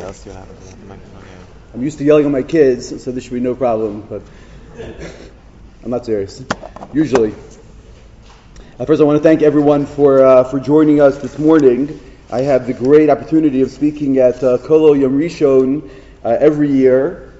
else you'll have the microphone. Yeah. I'm used to yelling at my kids, so this should be no problem, but I'm not serious. Usually. First, I want to thank everyone for joining us this morning. I have the great opportunity of speaking at Kolo Yom Rishon every year.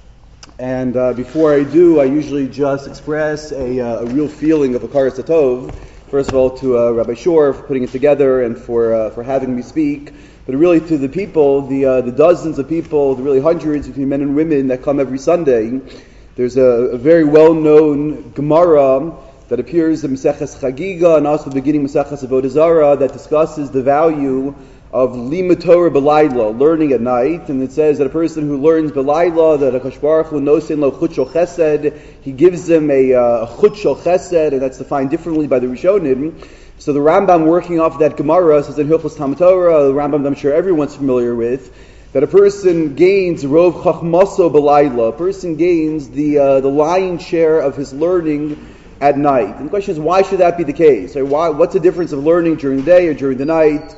And before I do, I usually just express a real feeling of Hakaras Hatov. First of all, to Rabbi Shor for putting it together and for having me speak. But really to the people, the dozens of people, the really hundreds between men and women that come every Sunday. There's a very well-known Gemara that appears in Maseches Chagiga and also the beginning of Maseches Avodah Zarah that discusses the value of Limud Torah B'Layla, learning at night. And it says that a person who learns B'Layla, that HaKadosh Baruch Hu nosen lo chut shel chesed, he gives them a chut shel chesed, and that's defined differently by the Rishonim. So the Rambam, working off that Gemara, says in Hilchos Talmud Torah, the Rambam I'm sure everyone's familiar with, that a person gains Rov Chachmaso B'Layla, a person gains the lion's share of his learning at night. And the question is, why should that be the case? Or what's the difference of learning during the day or during the night?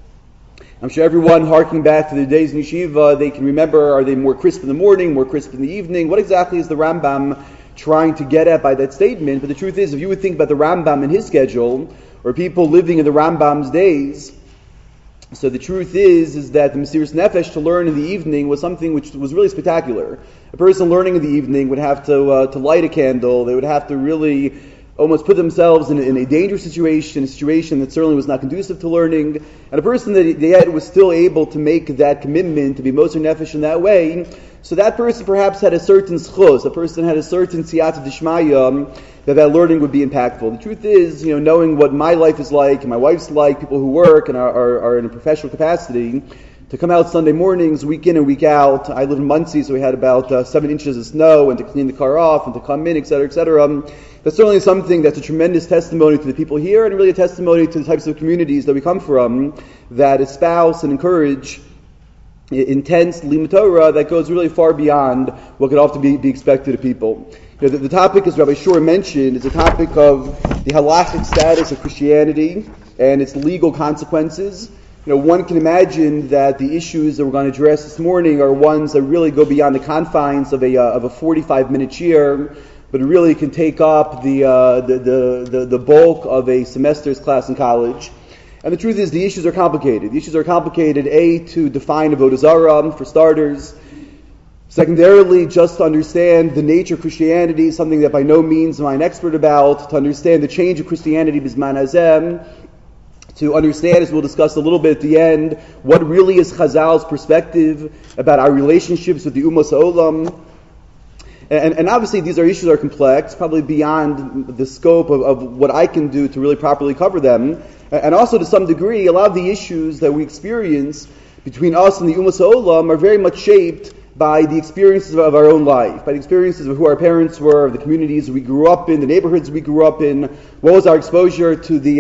I'm sure everyone harking back to the days in yeshiva, they can remember, are they more crisp in the morning, more crisp in the evening? What exactly is the Rambam trying to get at by that statement? But the truth is, if you would think about the Rambam and his schedule, or people living in the Rambam's days, so the truth is that the Mesiras Nefesh to learn in the evening was something which was really spectacular. A person learning in the evening would have to light a candle. They would have to really almost put themselves in a dangerous situation, a situation that certainly was not conducive to learning. And a person that yet was still able to make that commitment to be Moser Nefesh in that way, so that person perhaps had a certain schos, a person had a certain siyata d'shmaya, that learning would be impactful. The truth is, knowing what my life is like and my wife's like, people who work and are in a professional capacity, to come out Sunday mornings, week in and week out. I live in Muncie, so we had about 7 inches of snow, and to clean the car off and to come in, etc., etc. That's certainly something that's a tremendous testimony to the people here, and really a testimony to the types of communities that we come from, that espouse and encourage intense Limud Torah that goes really far beyond what could often be expected of people. The topic, as Rabbi Shor mentioned, is a topic of the halachic status of Christianity and its legal consequences. One can imagine that the issues that we're going to address this morning are ones that really go beyond the confines of a 45-minute shiur, but it really can take up the bulk of a semester's class in college. And the truth is, the issues are complicated. The issues are complicated, to define Avodah Zarah, for starters. Secondarily, just to understand the nature of Christianity, something that by no means am I an expert about, to understand the change of Christianity Bizman Hazem, to understand, as we'll discuss a little bit at the end, what really is Chazal's perspective about our relationships with the Ummos HaOlam. And obviously these issues are complex, probably beyond the scope of what I can do to really properly cover them. And also to some degree, a lot of the issues that we experience between us and the Ummos HaOlam are very much shaped by the experiences of our own life, by the experiences of who our parents were, of the communities we grew up in, the neighborhoods we grew up in. What was our exposure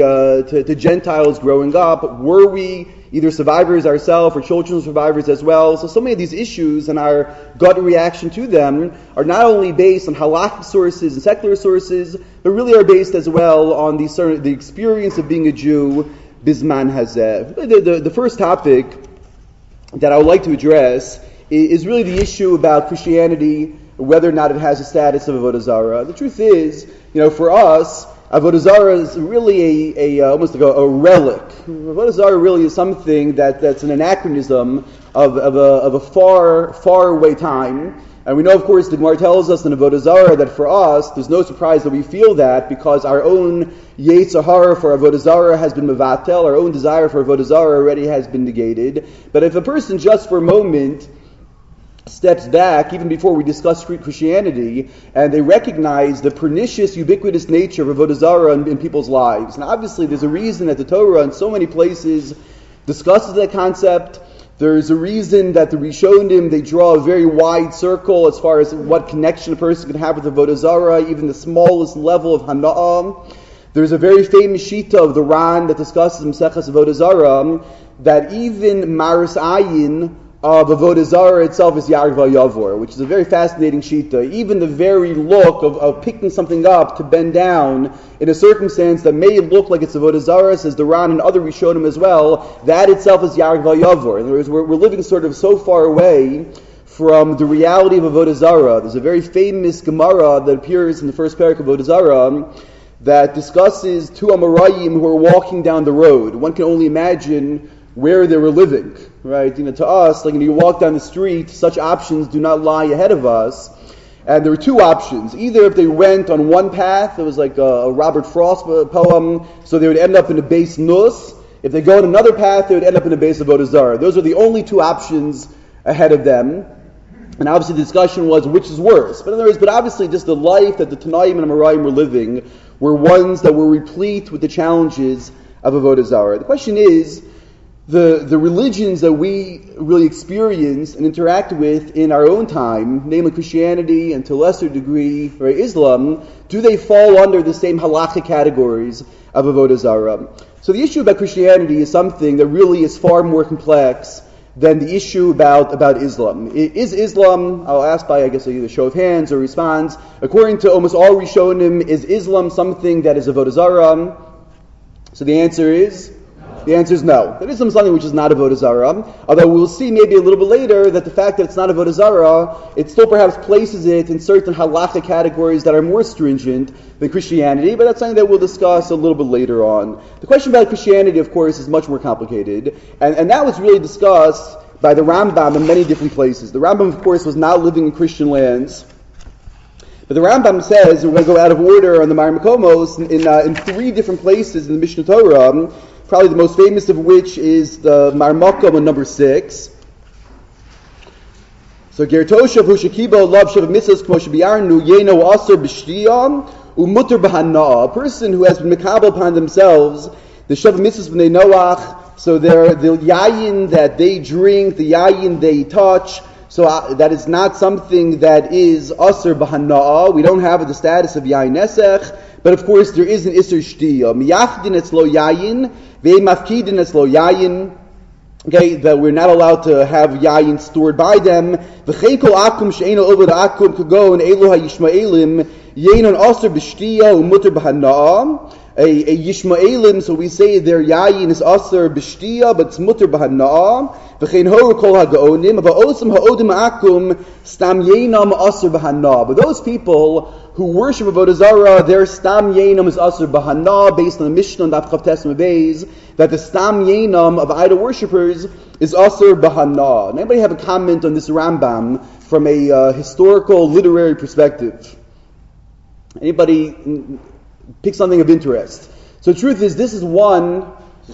to Gentiles growing up? Were we either survivors ourselves or children of survivors as well? So many of these issues and our gut reaction to them are not only based on halakhic sources and secular sources, but really are based as well on the experience of being a Jew, Bizman Hazeh. The first topic that I would like to address is really the issue about Christianity, whether or not it has a status of Avodah Zarah. The truth is, for us, Avodah Zarah is really almost like a relic. Avodah Zarah really is something that's an anachronism of a far away time. And we know, of course, the Gemara tells us in Avodah Zarah that for us, there's no surprise that we feel that, because our own Yetzer Hara for Avodah Zarah has been mevatel, our own desire for Avodah Zarah already has been negated. But if a person just for a moment steps back, even before we discuss Christianity, and they recognize the pernicious, ubiquitous nature of Avodah Zarah in people's lives. And obviously there's a reason that the Torah in so many places discusses that concept. There's a reason that the Rishonim, they draw a very wide circle as far as what connection a person can have with Avodah Zarah, even the smallest level of Hana'ah. There's a very famous Shita of the Ran that discusses Maseches Avodah Zarah, that even Maris Ayin, of Avodah Zarah itself is Yarg V'Yavor, which is a very fascinating shita. Even the very look of picking something up to bend down in a circumstance that may look like it's Avodah Zarah, says the Ran and other Rishonim as well, that itself is Yarg V'Yavor. In other words, we're living sort of so far away from the reality of Avodah Zarah. There's a very famous Gemara that appears in the first parak of Avodah Zarah that discusses two Amoraim who are walking down the road. One can only imagine where they were living, right? To us, like, you walk down the street, such options do not lie ahead of us. And there were two options. Either if they went on one path, it was like a Robert Frost poem, so they would end up in a base Nus. If they go on another path, they would end up in a base of Avodah Zarah. Those are the only two options ahead of them. And obviously the discussion was which is worse. But in other words, obviously just the life that the Tanaim and Amoraim were living were ones that were replete with the challenges of Avodah Zarah. The question is, the religions that we really experience and interact with in our own time, namely Christianity and to a lesser degree Islam, do they fall under the same halachic categories of Avodah Zarah? So the issue about Christianity is something that really is far more complex than the issue about Islam. Is Islam, I'll ask by, I guess, either show of hands or response, according to almost all Rishonim, is Islam something that is Avodah Zarah? So the answer is no. That Islam is something which is not Avodah Zarah, although we'll see maybe a little bit later that the fact that it's not Avodah Zarah, it still perhaps places it in certain halachic categories that are more stringent than Christianity, but that's something that we'll discuss a little bit later on. The question about Christianity, of course, is much more complicated, and that was really discussed by the Rambam in many different places. The Rambam, of course, was not living in Christian lands, but the Rambam says, we're going to go out of order on the Mar Makomos, in three different places in the Mishnah Torah, probably the most famous of which is the Mar Makom on number 6. So Gertoshav hu shekibo lav shav mitzvos kmo shebiarnu yeno aser b'shtiyam umuter b'hana'ah. A person who has been mekabel upon themselves the shav mitzvos b'nei Noach, so the yayin that they drink, the yayin they touch, so that is not something that is aser b'hana'ah. We don't have the status of yayin nesech, but of course there is an iser shtiyah. Miyachdin etzlo yayin, ve'mafkidin etzlo yayin. Okay, that we're not allowed to have yayin stored by them. V'chein kol akum she'eno oved akum kagon elu ha'yishma'elim yenon aser b'shtiyah u'muter b'hana'ah. A Yishmaelim, so we say their yayin is aser b'shtiyah, but it's muter b'hana'ah. V'chein horu kol ha'gaonim, v'osam ha'odim akum stam yenam aser b'hana'ah. But those people who worship Avodah Zarah, their stam yenam is aser b'hana'ah, based on the Mishnah and Daf Chav Tes Beis, that the stam yenam of idol worshippers is aser b'hana'ah. Anybody have a comment on this Rambam from a historical, literary perspective? Anybody pick something of interest? So the truth is, this is one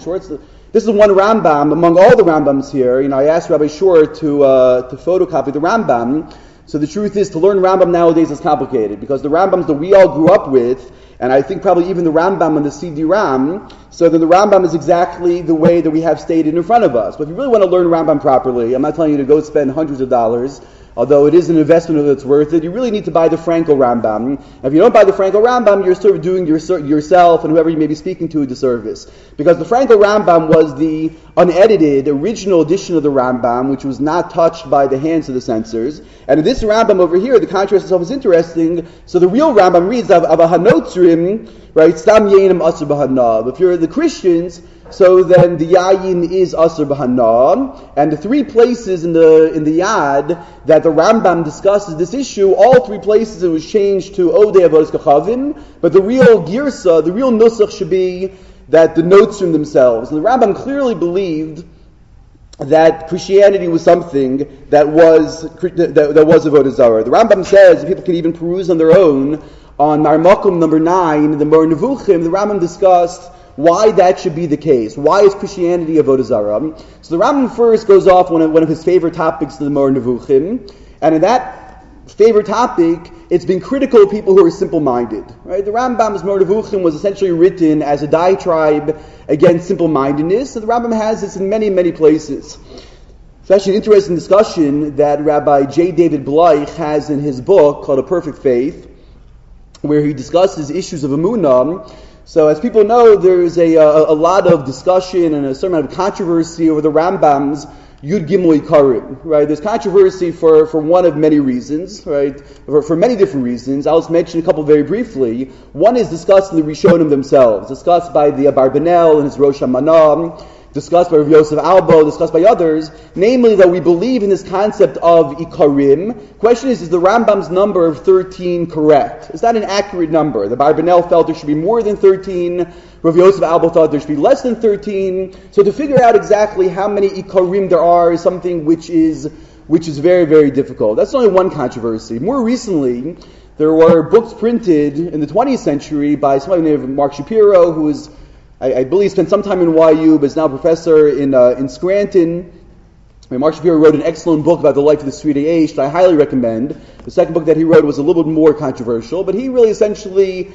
Rambam among all the Rambams here. I asked Rabbi Shor to photocopy the Rambam. So the truth is, to learn Rambam nowadays is complicated, because the Rambams that we all grew up with, and I think probably even the Rambam on the CD-RAM, so that the Rambam is exactly the way that we have stated in front of us. But if you really want to learn Rambam properly, I'm not telling you to go spend hundreds of dollars, although it is an investment that's worth it, you really need to buy the Frankel Rambam. If you don't buy the Frankel Rambam, you're sort of doing yourself and whoever you may be speaking to a disservice. Because the Frankel Rambam was the unedited, original edition of the Rambam, which was not touched by the hands of the censors. And in this Rambam over here, the contrast itself is interesting. So the real Rambam reads, of a Hanotzrim, right, Stam Yenim Asr B'Hanav. If you're the Christians, so then the yayin is aser b'hana'ah, and the three places in the Yad that the Rambam discusses this issue, all three places it was changed to Odei Avodas Kachavim, but the real girsa, the real nusach should be that the notes from themselves. And the Rambam clearly believed that Christianity was something that was Avodah Zarah. The Rambam says, people can even peruse on their own, on Mar Makom number 9, the Moreh Nevuchim, the Rambam discussed why that should be the case. Why is Christianity Avodah Zarah? So the Rambam first goes off one of his favorite topics to the Moreh Nevuchim, and in that favorite topic, it's been critical of people who are simple-minded. Right? The Rambam's Moreh Nevuchim was essentially written as a diatribe against simple-mindedness, and the Rambam has this in many, many places. It's actually an interesting discussion that Rabbi J. David Bleich has in his book called A Perfect Faith, where he discusses issues of Emunah. So as people know, there's a lot of discussion and a certain amount of controversy over the Rambam's Yud Gimel Ikarim, right? There's controversy for one of many reasons, right? For many different reasons. I'll just mention a couple very briefly. One is discussed in the Rishonim themselves, discussed by the Abarbanel and his Rosh Hashanah, discussed by Rav Yosef Albo, discussed by others, namely that we believe in this concept of Ikarim. Question is the Rambam's number of 13 correct? Is that an accurate number? The Abarbanel felt there should be more than 13. Rav Yosef Albo thought there should be less than 13. So to figure out exactly how many Ikarim there are is something which is very, very difficult. That's only one controversy. More recently, there were books printed in the 20th century by somebody named Mark Shapiro, who was, I believe, spent some time in YU, but is now a professor in Scranton. Mark Shapiro wrote an excellent book about the life of the Sridei Eish that I highly recommend. The second book that he wrote was a little bit more controversial, but he really essentially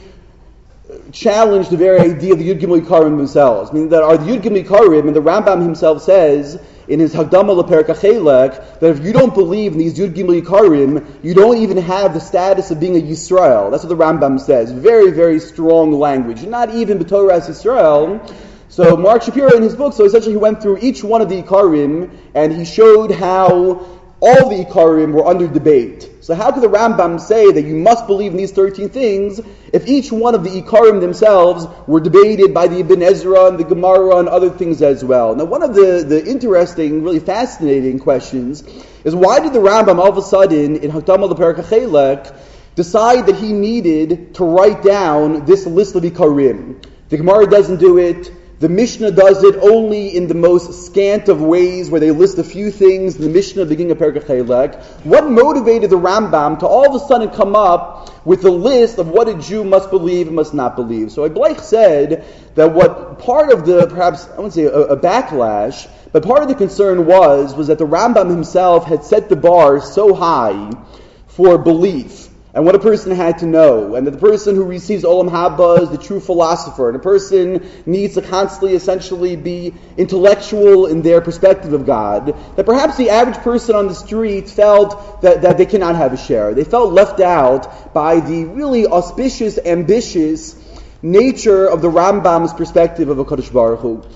challenged the very idea of the Yud Gimel Ikarim themselves. Meaning that are the Yud Gimel Ikarim, and the Rambam himself says in his Hagdama Leperek HaChelek that if you don't believe in these Yud Gimel Ikarim, you don't even have the status of being a Yisrael. That's what the Rambam says. Very, very strong language. Not even B'Torah Yisrael. So Mark Shapiro in his book, so essentially he went through each one of the Ikarim and he showed how all the Ikarim were under debate. So how could the Rambam say that you must believe in these 13 things if each one of the Ikarim themselves were debated by the Ibn Ezra and the Gemara and other things as well? Now one of the interesting, really fascinating questions is why did the Rambam all of a sudden in Hakdama Leperek HaChelek decide that he needed to write down this list of Ikarim? The Gemara doesn't do it. The Mishnah does it only in the most scant of ways, where they list a few things in the Mishnah beginning of Perek HaChelek. What motivated the Rambam to all of a sudden come up with a list of what a Jew must believe and must not believe? So Bleich said that what part of the, perhaps, I wouldn't say a backlash, but part of the concern was that the Rambam himself had set the bar so high for belief and what a person had to know, and that the person who receives Olam Haba is the true philosopher, and a person needs to constantly essentially be intellectual in their perspective of God, that perhaps the average person on the street felt that they cannot have a share. They felt left out by the really auspicious, ambitious nature of the Rambam's perspective of HaKadosh Baruch Hu.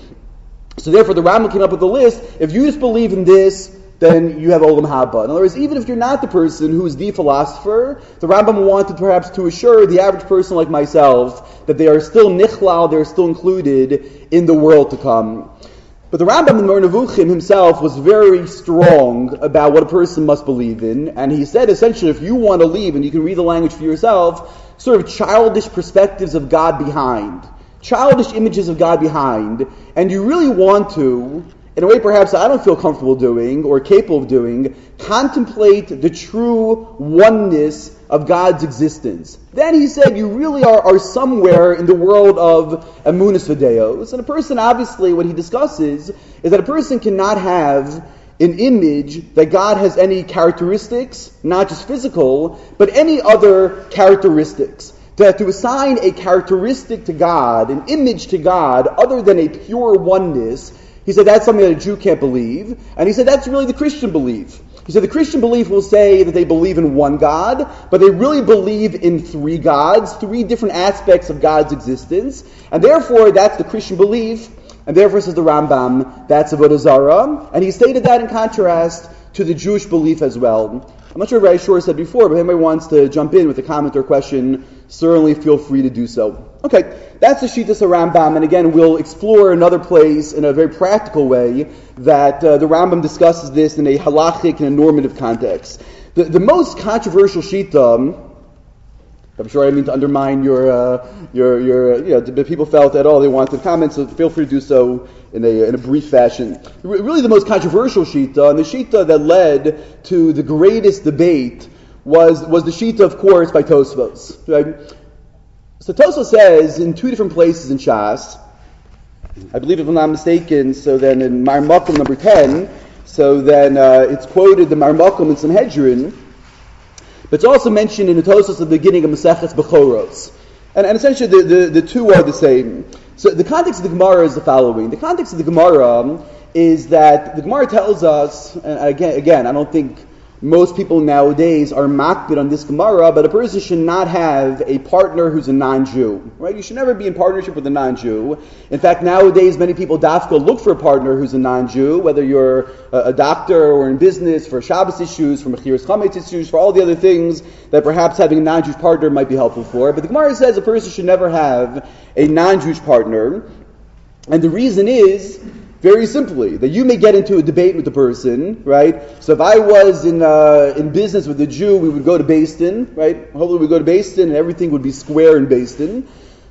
So therefore the Rambam came up with a list. If you just believe in this, then you have Olam Haba. In other words, even if you're not the person who is the philosopher, the Rambam wanted perhaps to assure the average person like myself that they are still nichlal, they're still included in the world to come. But the Rambam in Moreh Nevuchim himself was very strong about what a person must believe in, and he said essentially if you want to leave, and you can read the language for yourself, sort of childish perspectives of God behind, childish images of God behind, and you really want to, in a way perhaps I don't feel comfortable doing or capable of doing, contemplate the true oneness of God's existence. Then he said you really are somewhere in the world of emunas v'deos. And a person, obviously, what he discusses is that a person cannot have an image that God has any characteristics, not just physical, but any other characteristics. To assign a characteristic to God, an image to God, other than a pure oneness, he said that's something that a Jew can't believe. And he said that's really the Christian belief. He said the Christian belief will say that they believe in one God, but they really believe in three gods, three different aspects of God's existence. And therefore, that's the Christian belief. And therefore, says the Rambam, that's Avodah Zarah. And he stated that in contrast to the Jewish belief as well. I'm not sure if I sure said before, but if anybody wants to jump in with a comment or question, certainly feel free to do so. Okay, that's the Shittas Rambam, and again, we'll explore another place in a very practical way that the Rambam discusses this in a halachic and a normative context. The most controversial Shitta, I'm sure I didn't mean to undermine your the people felt at all they wanted comments, so feel free to do so in a brief fashion. Really the most controversial Shita, and the Shita that led to the greatest debate was the Shita, of course, by Tosfos. Right? So Tosfos says in two different places in Shas, I believe if I'm not mistaken, so then in Mar Makom number 10, so then it's quoted the Mar Makom in Sanhedrin, but it's also mentioned in the Tosfos at the beginning of Maseches Bechoros. And essentially the two are the same. So the context of the Gemara is the following. The context of the Gemara is that the Gemara tells us, and again, I don't think most people nowadays are makbid on this Gemara, but a person should not have a partner who's a non-Jew, right? You should never be in partnership with a non-Jew. In fact, nowadays many people dafka look for a partner who's a non-Jew, whether you're a doctor or in business, for Shabbos issues, for Mechiras Chametz issues, for all the other things that perhaps having a non-Jewish partner might be helpful for. But the Gemara says a person should never have a non-Jewish partner, and the reason is, very simply, that you may get into a debate with the person, right? So if I was in business with a Jew, we would go to Beis Din, right? Hopefully we go to Beis Din and everything would be square in Beis Din.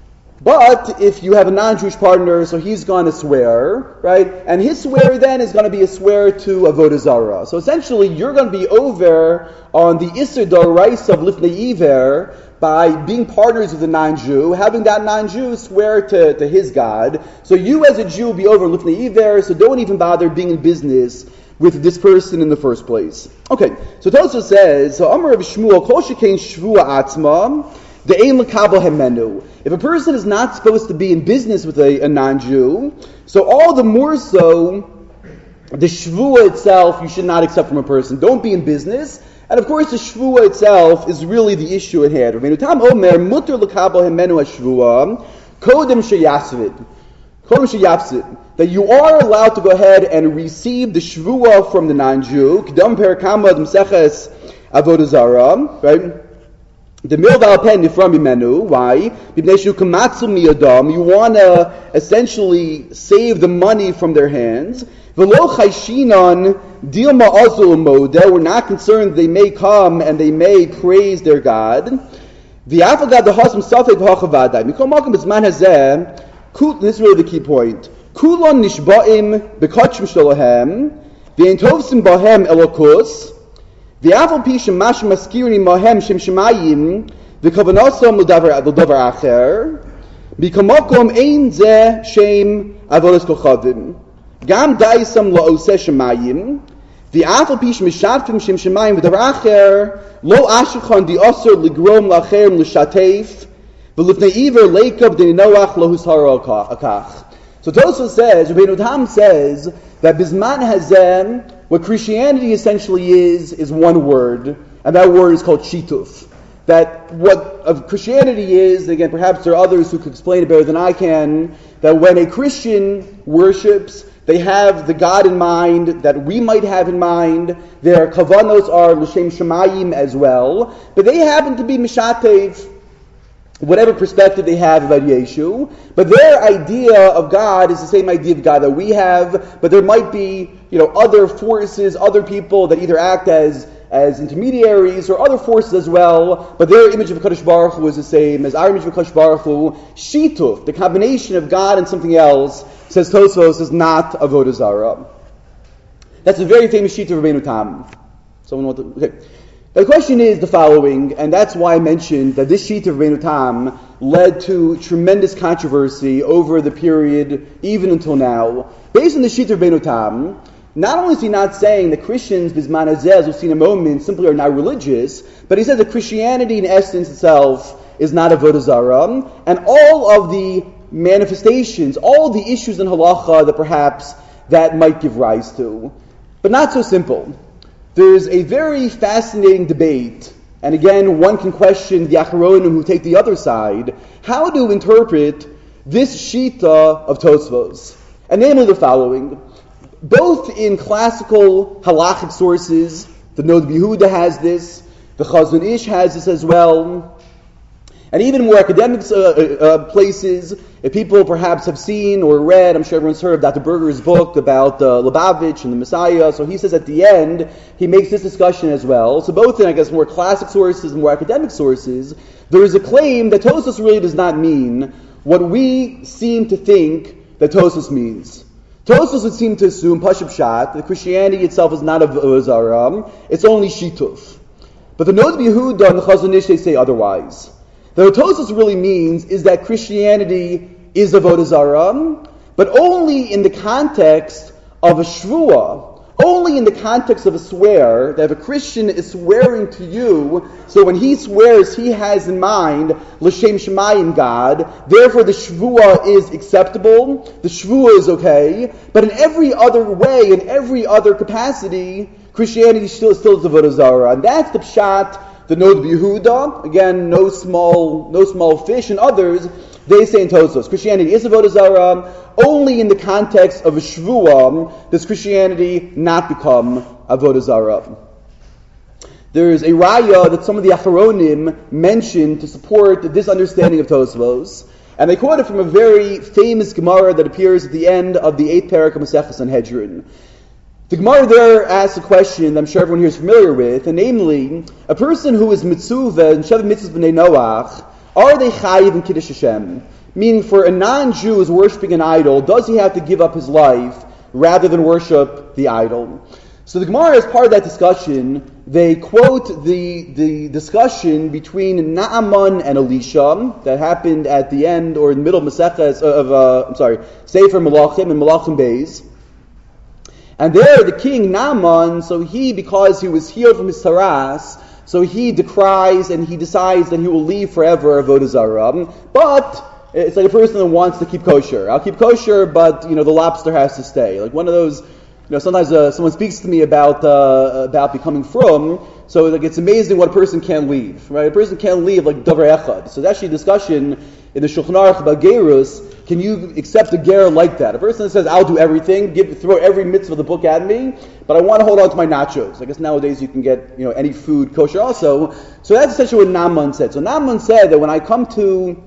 But if you have a non-Jewish partner, so he's going to swear, right? And his swear then is going to be a swear to Avodah Zarah. So essentially, you're going to be over on the Isser D'Oraisa of Lifnei Iver by being partners with a non-Jew, having that non-Jew swear to his God. So you as a Jew will be over Lifnei Iver, so don't even bother being in business with this person in the first place. Okay, so Tosfos says, so Amar Rav Shmuel, Kol Shekein Shvua Atzma, De'ein L'Kabel Hemenu. If a person is not supposed to be in business with a non-Jew, so all the more so, the Shvua itself you should not accept from a person. Don't be in business. And of course, the shvua itself is really the issue at hand. Rabbeinu Tam Omer, mutter l'kabel hemenu hashvua, kodem sheyasvid. Kodem sheyasvid. That you are allowed to go ahead and receive the shvua from the non-Jew. K'dam perakama d'mseches avodah zarah, right? The milval pen nifram imenu. Why? B'nei shu kamatzu miyadam. You want to essentially save the money from their hands. V'lo chayshinan dilma azul moda. We're not concerned they may come and they may praise their God. V'afagad dehasam safek v'hachavadai. Mikol makom b'zman hazeh. This is really the key point. Kulon nishba'im b'kachim shalahem. V'ein tovsim bahem elokus. V'afal pi shemash maskirini mahem shem shemayim. V'kavanasam l'davar acher. Mikol makom ein zeh shem avodas kochavim. Gam daisam la'oseh shemayim, v'afal pish mishatfim shem shemayim v'daracher, lo ashachan di'osur ligrom la'acherim l'shatef, v'lifnei iver leikav de'noach lo hushara akach. So Tosfos says, Rabbeinu Tam says, that Bisman Hazem, what Christianity essentially is one word, and that word is called shituf. That what of Christianity is, again, perhaps there are others who could explain it better than I can, that when a Christian worships, they have the God in mind that we might have in mind. Their kavanos are l'shem shemayim as well, but they happen to be mishatev, whatever perspective they have about Yeshu. But their idea of God is the same idea of God that we have, but there might be, other forces, other people that either act as intermediaries or other forces as well, but their image of HaKadosh Baruch Hu is the same as our image of HaKadosh Baruch Hu. Shituf, the combination of God and something else, says Tosfos, is not Avodah Zarah. That's a very famous sheet of Rabbeinu Tam. Okay. Now the question is the following, and that's why I mentioned that this sheet of Rabbeinu Tam led to tremendous controversy over the period, even until now. Based on the sheet of Rabbeinu Tam, not only is he not saying that Christians, Bisman Hazeh, as we'll see in a moment, simply are not religious, but he says that Christianity in essence itself is not Avodah Zarah, and all of the manifestations, all the issues in halacha that perhaps that might give rise to. But not so simple. There's a very fascinating debate, and again, one can question the Acharonim who take the other side, how to interpret this shita of Tosfos. And namely the following. Both in classical halachic sources, the Nod Yehuda has this, the Chazon Ish has this as well, and even more academic places, if people perhaps have seen or read, I'm sure everyone's heard of Dr. Berger's book about Lubavitch and the Messiah, so he says at the end, he makes this discussion as well. So both in, more classic sources and more academic sources, there is a claim that Tosfos really does not mean what we seem to think that Tosfos means. Tosfos would seem to assume, Pashab Shat, that Christianity itself is not Avodah Zarah, it's only Shituf. But the Nod Yehuda and the Chazon Ish, they say otherwise. What Tosfos really means is that Christianity is Avodah Zarah, but only in the context of a shvua, only in the context of a swear, that if a Christian is swearing to you, so when he swears, he has in mind l'shem shemayim God, therefore the shvua is acceptable, the shvua is okay, but in every other way, in every other capacity, Christianity still is Avodah Zarah, and that's the pshat. The Nod Yehuda, again, no small fish, and others, they say in Tosfos, Christianity is Avodah Zarah. Only in the context of a Shvuah does Christianity not become Avodah Zarah. There's a raya that some of the Acharonim mentioned to support this understanding of Tosfos, and they quote it from a very famous Gemara that appears at the end of the 8th parak of Maseches Sanhedrin. The Gemara there asks a question that I'm sure everyone here is familiar with, and namely, a person who is mitzuvah and Sheva Mitzvahs B'nei Noach, are they chayiv in Kiddush Hashem? Meaning, for a non-Jew who is worshiping an idol, does he have to give up his life rather than worship the idol? So the Gemara, as part of that discussion, they quote the discussion between Naaman and Elisha that happened at the end or in the middle of Maseches Sefer Malachim and Malachim Beis. And there, the king Naaman, so he, because he was healed from his taras, so he decries and he decides that he will leave forever Avodah Zarah. But it's like a person that wants to keep kosher. I'll keep kosher, but the lobster has to stay. Like one of those. Sometimes someone speaks to me about becoming frum. So it's amazing what a person can leave, right? A person can't leave like davar echad. So there's actually a discussion in the Shulchan Aruch about gerus. Can you accept a ger like that? A person that says, I'll do everything, throw every mitzvah of the book at me, but I want to hold on to my nachos. I guess nowadays you can get any food kosher also. So that's essentially what Naaman said. So Naaman said that when I come to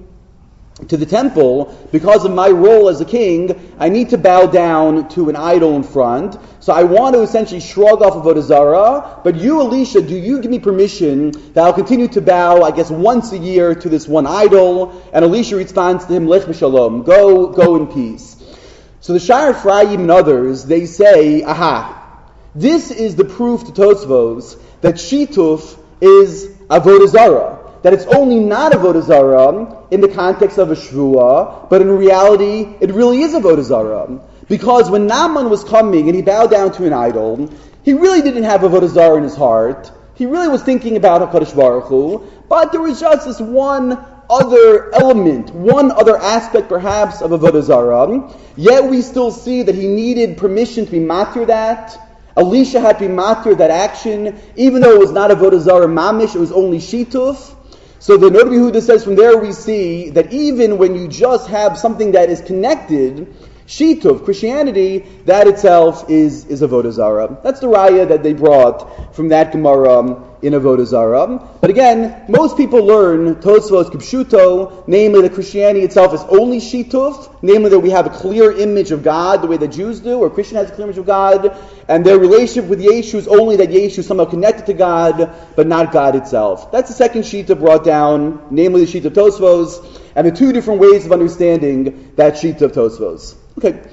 the temple, because of my role as a king, I need to bow down to an idol in front. So I want to essentially shrug off Avodah Zarah. But you, Elisha, do you give me permission that I'll continue to bow, I guess, once a year to this one idol? And Elisha responds to him, Lech b'shalom, go in peace. So the Sha'ar Ephraim and others, they say, aha, this is the proof to Tosfos that Shituf is Avodah Zarah. That it's only not Avodah Zarah in the context of a Shvuah, but in reality, it really is Avodah Zarah. Because when Naaman was coming and he bowed down to an idol, he really didn't have Avodah Zarah in his heart. He really was thinking about HaKadosh Baruch Hu, but there was just this one other element, one other aspect perhaps of Avodah Zarah. Yet we still see that he needed permission to be matir that. Elisha had to be matir that action, even though it was not Avodah Zarah mamish, it was only Shituf. So the Nod Yehuda says from there we see that even when you just have something that is connected, Shituf, Christianity, that itself is Avodah Zarah. That's the raya that they brought from that Gemara in Avodah Zarah. But again, most people learn Tosfos Kipshuto, namely that Christianity itself is only Shituf, namely that we have a clear image of God the way that Jews do, or Christian has a clear image of God, and their relationship with Yeshu is only that Yeshu is somehow connected to God, but not God itself. That's the second Shita brought down, namely the Shita of Tosfos, and the two different ways of understanding that Shita of Tosfos. Okay.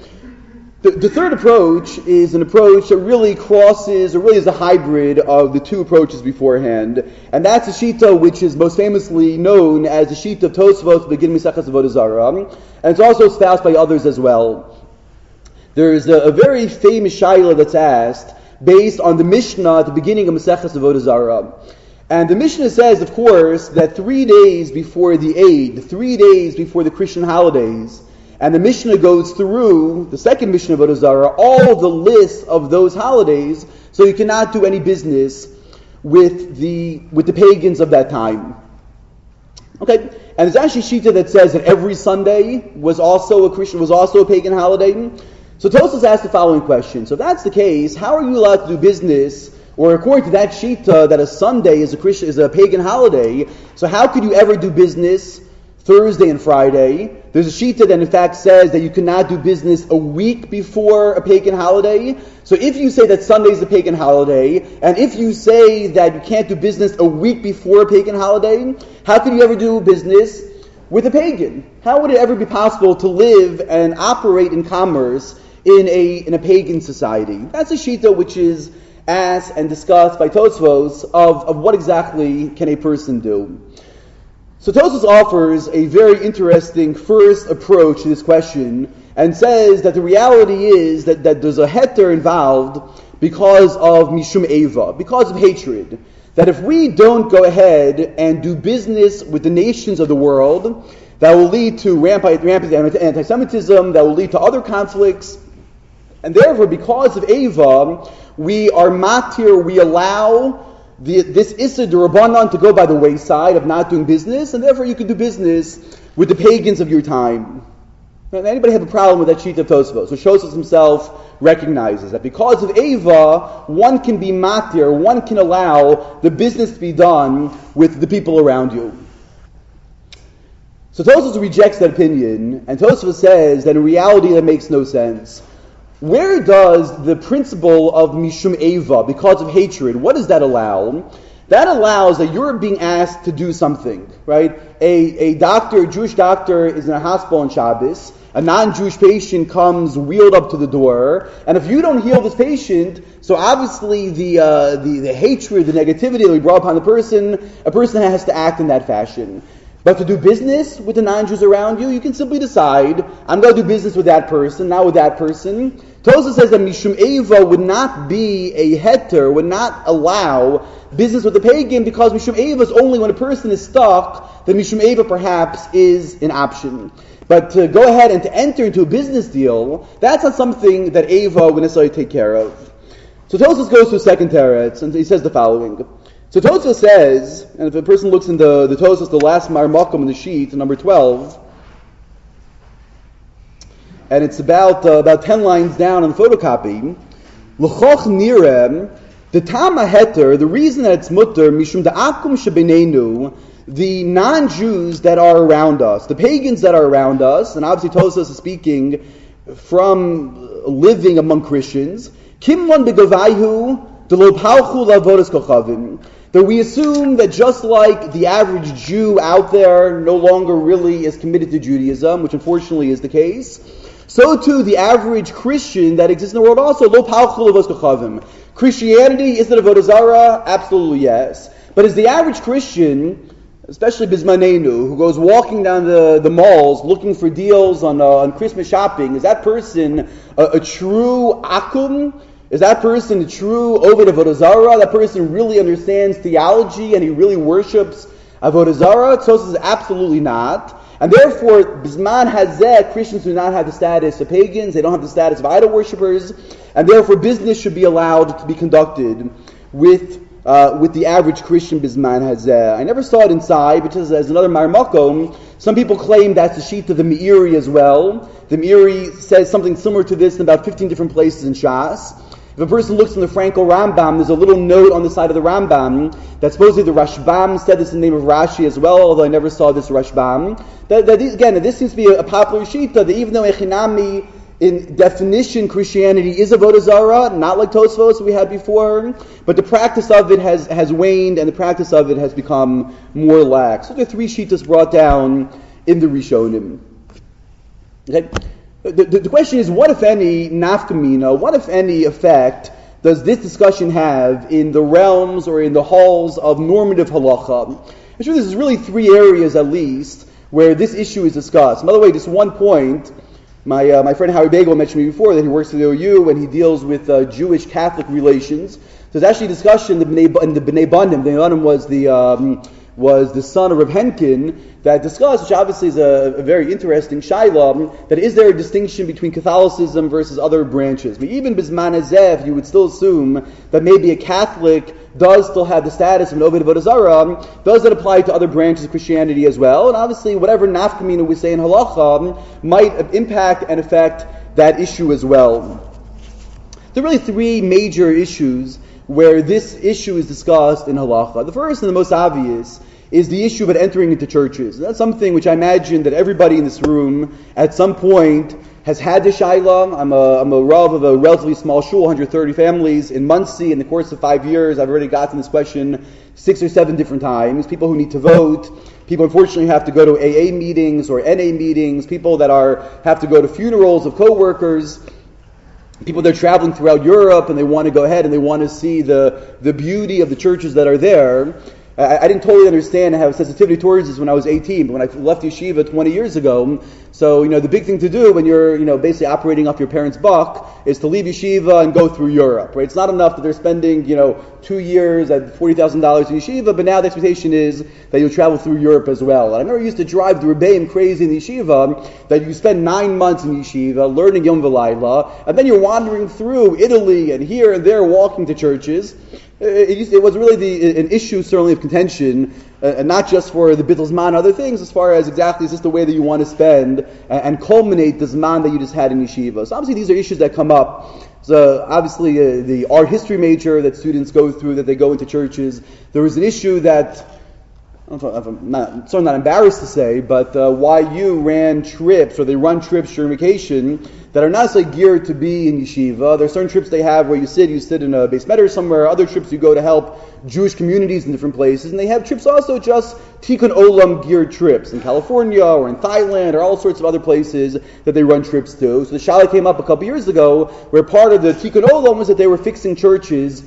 The third approach is an approach that really crosses, or really is a hybrid of the two approaches beforehand, and that's a shita which is most famously known as the shita of Tosfos, beginning Maseches Avodah Zarah, and it's also espoused by others as well. There's a very famous shaila that's asked based on the Mishnah at the beginning of Maseches Avodah Zarah. And the Mishnah says, of course, that 3 days before the Eid, 3 days before the Christian holidays, and the Mishnah goes through, the second Mishnah of Avodah Zarah, all the lists of those holidays, so you cannot do any business with the pagans of that time. Okay, and there's actually shita that says that every Sunday was also a pagan holiday. So Tosfos asked the following question: so if that's the case, how are you allowed to do business? Or according to that shita, that a Sunday is a pagan holiday, so how could you ever do business Thursday and Friday? There's a shita that in fact says that you cannot do business a week before a pagan holiday. So if you say that Sunday is a pagan holiday, and if you say that you can't do business a week before a pagan holiday, how could you ever do business with a pagan? How would it ever be possible to live and operate in commerce in a pagan society? That's a shita which is asked and discussed by Tosfos of what exactly can a person do. So Tosfos offers a very interesting first approach to this question and says that the reality is that there's a heter involved because of mishum eva, because of hatred. That if we don't go ahead and do business with the nations of the world, that will lead to rampant anti-Semitism, that will lead to other conflicts, And therefore, because of Eva, we are matir, we allow this Issa D'Rabbanan to go by the wayside of not doing business, and therefore you can do business with the pagans of your time. Now, anybody have a problem with that sheet of Tosfos? So Tosfos himself recognizes that because of Eva, one can be matir, one can allow the business to be done with the people around you. So Tosfos rejects that opinion, and Tosfos says that in reality that makes no sense. Where does the principle of Mishum Eva, because of hatred, what does that allow? That allows that you're being asked to do something, right? A doctor, a Jewish doctor, is in a hospital on Shabbos. A non-Jewish patient comes wheeled up to the door, and if you don't heal this patient, so obviously the hatred, the negativity that we brought upon a person has to act in that fashion. But to do business with the non-Jews around you, you can simply decide, I'm going to do business with that person, not with that person. Tosfos says that Mishum Eva would not be a heter, would not allow business with the pagan, because Mishum Eva is only when a person is stuck, that Mishum Eva perhaps is an option. But to go ahead and to enter into a business deal, that's not something that Eva would necessarily take care of. So Tosfos goes to a second teretz, and he says the following. So Tosfos says, and if a person looks in the Tosfos, the last Marmakom in the sheet, number 12, and it's about 10 lines down on the photocopy, L'choch nirem, the Tama heter, the reason that it's mutter, mishum da'akum shebenenu, the non-Jews that are around us, the pagans that are around us, and obviously Tosfos is speaking from living among Christians, kimlon begavayhu, delo palchu lavodas kochavim, that we assume that just like the average Jew out there no longer really is committed to Judaism, which unfortunately is the case, so too the average Christian that exists in the world also, lo palchu lavodas kochavim. Christianity, is it a avodah zarah? Absolutely yes. But is the average Christian, especially Bismanenu, who goes walking down the malls looking for deals on Christmas shopping, is that person a true akum? Is that person a true Oved Avodah Zarah? That person really understands theology and he really worships Avodah Zarah? Tosfos says absolutely not. And therefore, Bisman Hazeh, Christians do not have the status of pagans, they don't have the status of idol worshippers, and therefore business should be allowed to be conducted with the average Christian Bisman Hazeh. I never saw it inside, but as another Marmakom, some people claim that's the sheet of the Meiri as well. The Meiri says something similar to this in about 15 different places in Shas. If a person looks in the Frankel Rambam, there's a little note on the side of the Rambam that supposedly the Rashbam said this in the name of Rashi as well, although I never saw this Rashbam. This seems to be a popular sheet, that even though Echinami, in definition, Christianity is avodah zarah, not like Tosfos we had before, but the practice of it has waned and the practice of it has become more lax. So there are three shittas brought down in the Rishonim. Okay? The question is, what if any nafkamina, what if any effect does this discussion have in the realms or in the halls of normative halacha? I'm sure there's really three areas at least where this issue is discussed. By the way, just one point, my friend Harry Bagel mentioned me before that he works at the OU and he deals with Jewish-Catholic relations. So there's actually a discussion in the Bnei Banim. Bnei Banim was the son of Rav Henkin that discussed, which obviously is a very interesting shayla, that is there a distinction between Catholicism versus other branches? But even Bisman Hazeh, you would still assume that maybe a Catholic does still have the status of an Oved Avodah Zarah. Does it apply to other branches of Christianity as well? And obviously, whatever nafkamina we say in halacha might impact and affect that issue as well. There are really three major issues where this issue is discussed in halacha. The first and the most obvious is the issue of it entering into churches. And that's something which I imagine that everybody in this room at some point has had this shayla. I'm a rav of a relatively small shul, 130 families in Muncie. In the course of 5 years, I've already gotten this question 6 or 7 different times. People who need to vote, people unfortunately have to go to AA meetings or NA meetings, people that have to go to funerals of co-workers, people that are traveling throughout Europe and they want to go ahead and they want to see the beauty of the churches that are there. I didn't totally understand and have a sensitivity towards this when I was 18, but when I left yeshiva 20 years ago, So, the big thing to do when you're, basically operating off your parents' buck is to leave yeshiva and go through Europe, right? It's not enough that they're spending, 2 years at $40,000 in yeshiva, but now the expectation is that you'll travel through Europe as well. And I remember I used to drive the Rebbeim crazy in the yeshiva, that you spend 9 months in yeshiva, learning Yom V'Layla, and then you're wandering through Italy and here and there walking to churches. It was really an issue, certainly, of contention, and not just for the Bittul Zman and other things, as far as exactly is this the way that you want to spend and culminate the Zman that you just had in yeshiva. So obviously these are issues that come up. So obviously the art history major that students go through, that they go into churches, there was an issue that, I'm not embarrassed to say, but YU ran trips, or they run trips during vacation, that are not necessarily geared to be in yeshiva. There are certain trips they have where you sit in a base med or somewhere. Other trips you go to help Jewish communities in different places. And they have trips also just Tikkun Olam geared trips in California or in Thailand or all sorts of other places that they run trips to. So the Shala came up a couple years ago where part of the Tikkun Olam was that they were fixing churches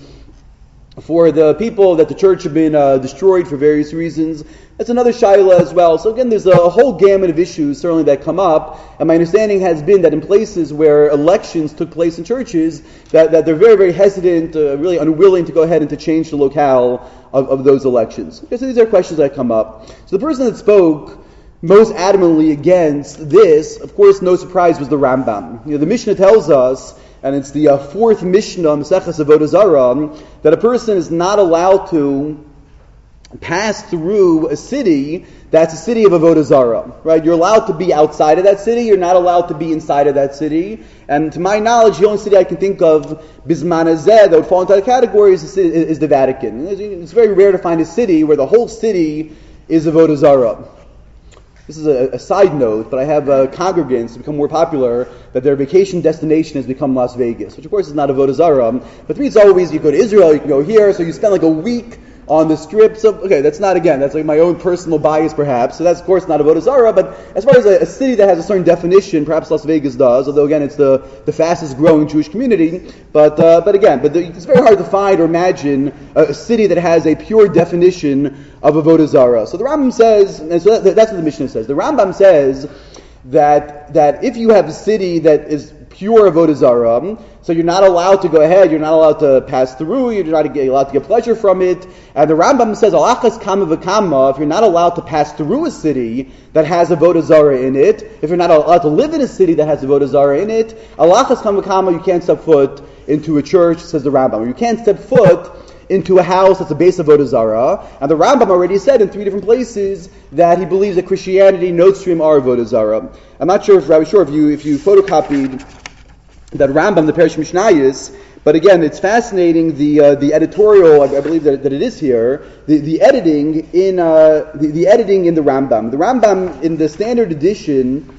for the people that the church had been destroyed for various reasons. That's another shaila as well. So again, there's a whole gamut of issues certainly that come up, and my understanding has been that in places where elections took place in churches, that they're very, very hesitant, really unwilling to go ahead and to change the locale of those elections. Okay, so these are questions that come up. So the person that spoke most adamantly against this, of course, no surprise, was the Rambam. The Mishnah tells us, and it's the fourth Mishnah, Maseches Avodah Zarah, that a person is not allowed to pass through a city that's a city of Avodah Zarah, right? You're allowed to be outside of that city, you're not allowed to be inside of that city. And to my knowledge, the only city I can think of, Bisman Hazeh, that would fall into that category is the Vatican. It's very rare to find a city where the whole city is Avodah Zarah. This is a side note, but I have congregants become more popular that their vacation destination has become Las Vegas, which of course is not Avodah Zarah. But to me it's always, you go to Israel, you can go here, so you spend like a week on the strip. So, okay, that's like my own personal bias perhaps. So that's of course not Avodah Zarah, but as far as a city that has a certain definition, perhaps Las Vegas does, although again it's the fastest growing Jewish community. But it's very hard to find or imagine a city that has a pure definition of Avodah Zarah. So the Rambam says, and so that's what the Mishnah says. The Rambam says that if you have a city that is pure Avodah Zarah, so you're not allowed to go ahead, you're not allowed to pass through, you're not allowed to get pleasure from it. And the Rambam says, Alachas kama v'kama, if you're not allowed to pass through a city that has Avodah Zarah in it, if you're not allowed to live in a city that has Avodah Zarah in it, Alachas kama v'kama, you can't step foot into a church, says the Rambam. You can't step foot into a house that's a base of Avodah Zarah. And the Rambam already said in 3 different places that he believes that Christianity, Nord Stream, are Avodah Zarah. I'm not sure if you photocopied that Rambam, the Perish Mishnayos, but again, it's fascinating the editorial. I believe that it is here. The editing in the editing in the Rambam. The Rambam in the standard edition.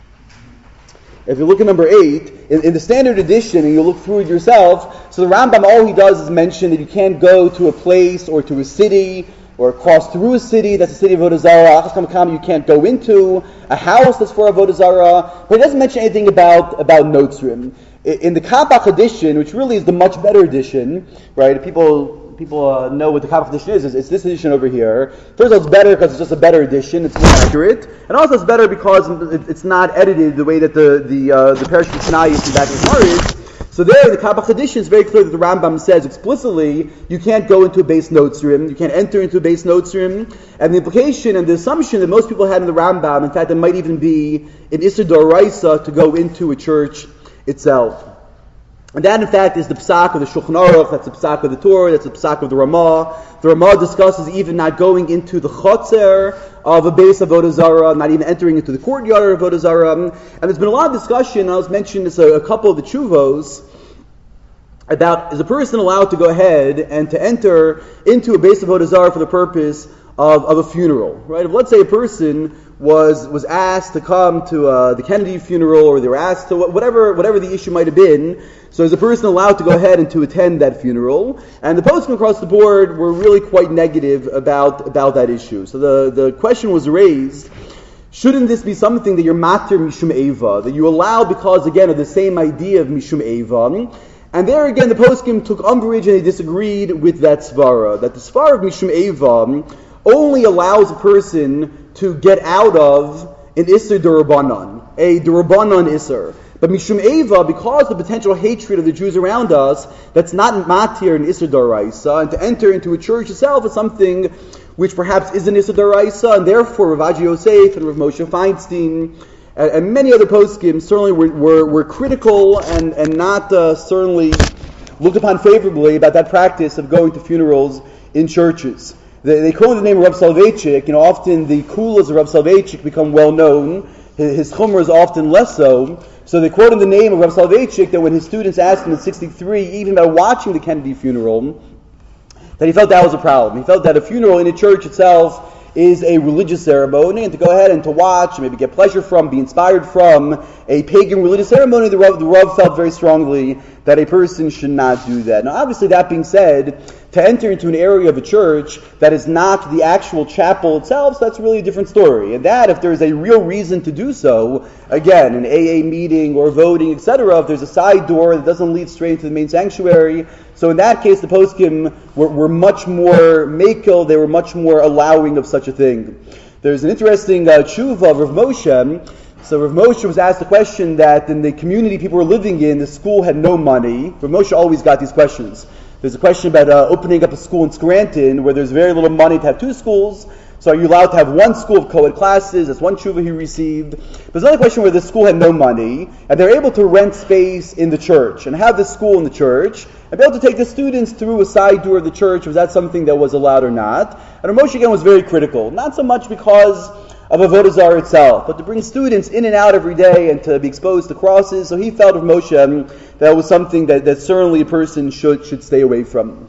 If you look at number 8, in the standard edition, and you look through it yourself, so the Rambam, all he does is mention that you can't go to a place or to a city or cross through a city that's a city of Avodah Zarah. You can't go into a house that's for Avodah Zarah, but he doesn't mention anything about Notzrim. In the Kapach edition, which really is the much better edition, right? People know what the Kapach edition is. It's this edition over here. First of all, it's better because it's just a better edition. It's more accurate, and also it's better because it's not edited the way that the Perish Mishnayos in back of the is. So there, the Kapach edition is very clear that the Rambam says explicitly you can't go into a base Notzrim, you can't enter into a base Notzrim, and the implication and the assumption that most people had in the Rambam, in fact, it might even be an Issur D'Oraisa to go into a church itself. And that, in fact, is the Psak of the Shulchan Aruch, that's the Psak of the Torah, that's the Psak of the Ramah. The Ramah discusses even not going into the Chotzer of a base of Avodah Zarah, not even entering into the courtyard of Avodah Zarah. And there's been a lot of discussion, and I was mentioning this a couple of the Chuvos, about is a person allowed to go ahead and to enter into a base of Avodah Zarah for the purpose of a funeral, right? If let's say a person was asked to come to the Kennedy funeral, or they were asked to whatever the issue might have been, so is a person allowed to go ahead and to attend that funeral? And the poskim across the board were really quite negative about that issue. So the question was raised, shouldn't this be something that you're matir mishum eva, that you allow because, again, of the same idea of mishum eva? And there again, the poskim took umbrage and they disagreed with that svara, that the svara of mishum eva only allows a person to get out of an Issur D'Rabbanan. a D'Rabbanan Isser. But Mishum Eva, because of the potential hatred of the Jews around us, that's not matir and Isser D'Oraisa, and to enter into a church itself is something which perhaps is an Isser D'Oraisa, and therefore Rav Aji Yosef and Rav Moshe Feinstein and many other poskim certainly were critical and not certainly looked upon favorably about that practice of going to funerals in churches. They quote the name of Rav Soloveitchik. Often the kulas of Rav Soloveitchik become well known. His chumrah is often less so. So they quote in the name of Rav Soloveitchik that when his students asked him in '63, even about watching the Kennedy funeral, that he felt that was a problem. He felt that a funeral in a church itself is a religious ceremony, and to go ahead and to watch, maybe get pleasure from, be inspired from a pagan religious ceremony, the Rav felt very strongly that a person should not do that. Now, obviously, that being said, to enter into an area of a church that is not the actual chapel itself, so that's really a different story. And that, if there's a real reason to do so, again, an AA meeting or voting, etc., if there's a side door that doesn't lead straight into the main sanctuary, so in that case, the poskim were much more makel, they were much more allowing of such a thing. There's an interesting tshuva of Rav Moshe. So Rav Moshe was asked the question that in the community people were living in, the school had no money. Rav Moshe always got these questions. There's a question about opening up a school in Scranton where there's very little money to have two schools. So are you allowed to have one school of co-ed classes? That's one tshuva he received. There's another question where the school had no money, and they're able to rent space in the church and have this school in the church, and be able to take the students through a side door of the church. Was that something that was allowed or not? And Rav Moshe again was very critical, not so much because of Avodah Zarah itself, but to bring students in and out every day and to be exposed to crosses. So he felt of Moshe that was something that certainly a person should stay away from.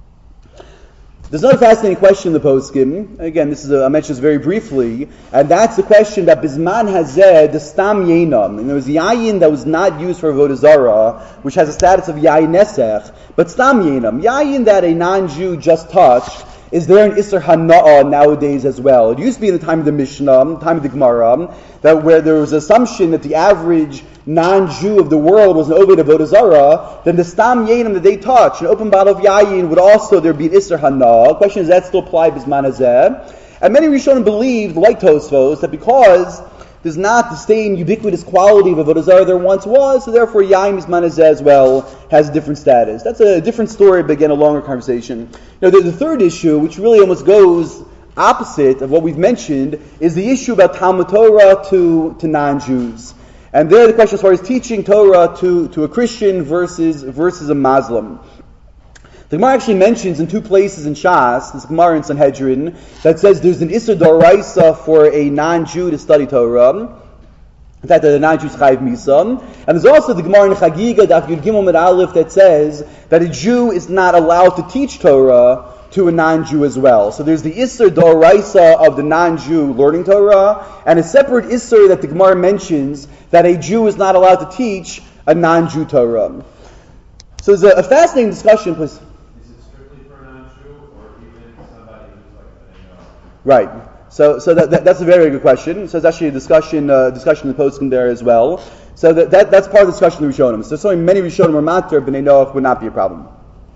There's another fascinating question in the poskim. Again, I mentioned this very briefly, and that's the question that Bisman Hazeh, the Stam Yenam, and there was yayin that was not used for Avodah Zarah, which has a status of yayin nesech, but Stam Yenam, yayin that a non-Jew just touched, is there an Isser Hana'ah nowadays as well? It used to be in the time of the Mishnah, the time of the Gemara, that where there was an assumption that the average non-Jew of the world was an Oved Avodah Zarah, then the Stam Yenim that they touch, an open bottle of Yayin, would also there be an Isser Hana'ah. The question is, does that still apply Bisman Hazeh? And many Rishonim believed, like Tosfos, that because there's not the same ubiquitous quality of Avodah Zarah there once was, so therefore Yayin Bisman Hazeh as well has a different status. That's a different story, but again, a longer conversation. The third issue, which really almost goes opposite of what we've mentioned, is the issue about Talmud Torah to non-Jews. And there the question as far as teaching Torah to a Christian versus a Muslim. The Gemara actually mentions in two places in Shas, this Gemara in Sanhedrin, that says there's an Isser D'Oraisa for a non-Jew to study Torah. In fact, the non-Jews Chayiv Misa. And there's also the Gemara in Chagiga, Daf Yud Gimel Mid Aleph, that says that a Jew is not allowed to teach Torah to a non-Jew as well. So there's the Isser D'Oraisa of the non-Jew learning Torah, and a separate Isser that the Gemara mentions that a Jew is not allowed to teach a non-Jew Torah. So there's a fascinating discussion. Please. Is it strictly for a non-Jew, or even somebody who's like a Right. So that's a very good question. So there's actually a discussion in the posting there as well. So that's part of the discussion of the Rishonim. So certainly many Rishonim are matter, B'nai Noach would not be a problem.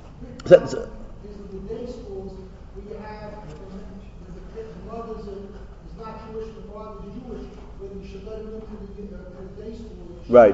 So, Right.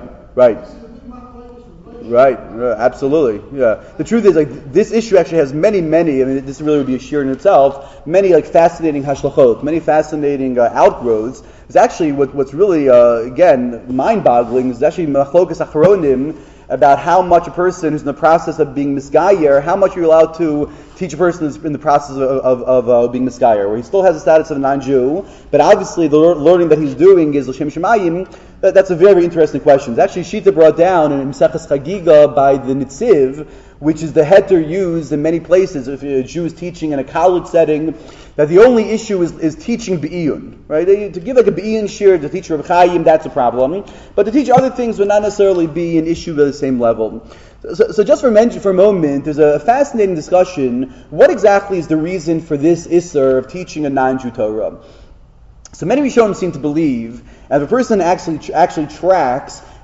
Absolutely. Yeah. The truth is, this issue actually has many. I mean, this really would be a shir in itself. Many fascinating hashlachot, many fascinating outgrowths. It's actually what's really again mind-boggling is actually machlokas achronim about how much a person who's in the process of being misgayer, how much you're allowed to teach a person who's in the process of being misgayer, where he still has the status of a non-Jew, but obviously the learning that he's doing is l'shem shemayim. That's a very interesting question. It's actually Shita brought down in Maseches Chagiga by the Nitziv, which is the heter used in many places if a Jew is teaching in a college setting, that the only issue is teaching Be'iyun, right? To give like a Be'iyun shir to teach Reb Chaim, that's a problem. But to teach other things would not necessarily be an issue at the same level. So just for a moment, there's a fascinating discussion. What exactly is the reason for this Isser of teaching a non-Jew Torah? So many Rishonim seem to believe, and if a person actually tracks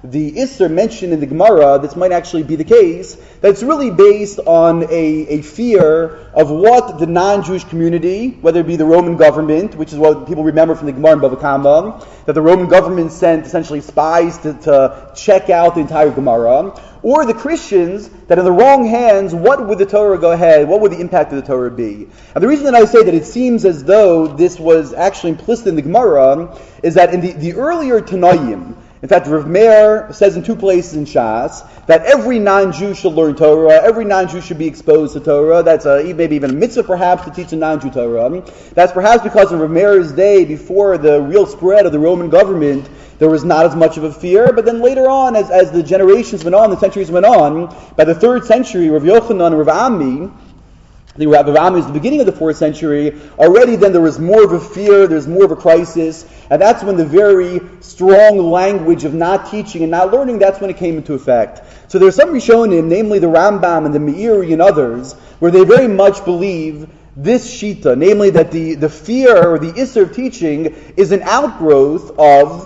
the Isser mentioned in the Gemara, this might actually be the case, that it's really based on a fear of what the non-Jewish community, whether it be the Roman government, which is what people remember from the Gemara in Bava Kama, that the Roman government sent essentially spies to check out the entire Gemara, or the Christians, that in the wrong hands, what would the Torah go ahead, what would the impact of the Torah be? And the reason that I say that it seems as though this was actually implicit in the Gemara is that in the earlier Tanaim, in fact, Rav Meir says in two places in Shas that every non-Jew should learn Torah, every non-Jew should be exposed to Torah. That's maybe even a mitzvah perhaps to teach a non-Jew Torah. That's perhaps because in Rav Meir's day, before the real spread of the Roman government, there was not as much of a fear, but then later on, as the generations went on, the centuries went on, by the 3rd century, Rav Yochanan and Rav Ami, I think Rav Ami is the beginning of the 4th century, already then there was more of a fear, there's more of a crisis, and that's when the very strong language of not teaching and not learning, that's when it came into effect. So there's some Rishonim, namely the Rambam and the Meiri and others, where they very much believe this Shita, namely that the fear or the Isser of teaching is an outgrowth of